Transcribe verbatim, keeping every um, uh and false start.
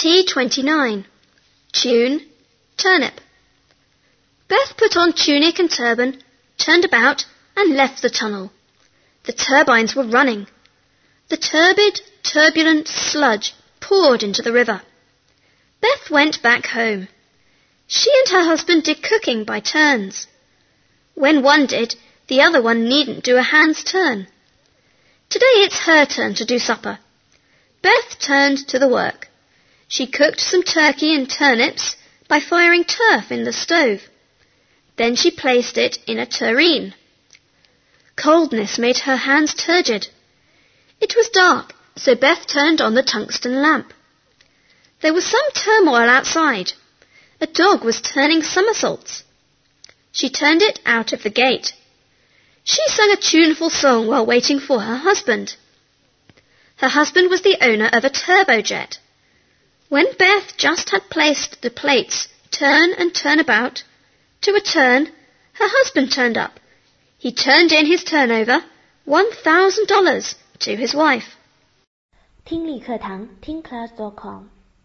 Activity twenty-nine. Tune, turnip. Beth put on tunic and turban, turned about, and left the tunnel. The turbines were running. The turbid, turbulent sludge poured into the river. Beth went back home. She and her husband did cooking by turns. When one did, the other one needn't do a hand's turn. Today it's her turn to do supper. Beth turned to the work. She cooked some turkey and turnips by firing turf in the stove. Then she placed it in a tureen. Coldness made her hands turgid. It was dark, so Beth turned on the tungsten lamp. There was some turmoil outside. A dog was turning somersaults. She turned it out of the gate. She sang a tuneful song while waiting for her husband. Her husband was the owner of a turbojet. When Beth just had placed the plates turn and turn about, to a turn, her husband turned up. He turned in his turnover, one thousand dollars, to his wife. 听力课堂听 class dot com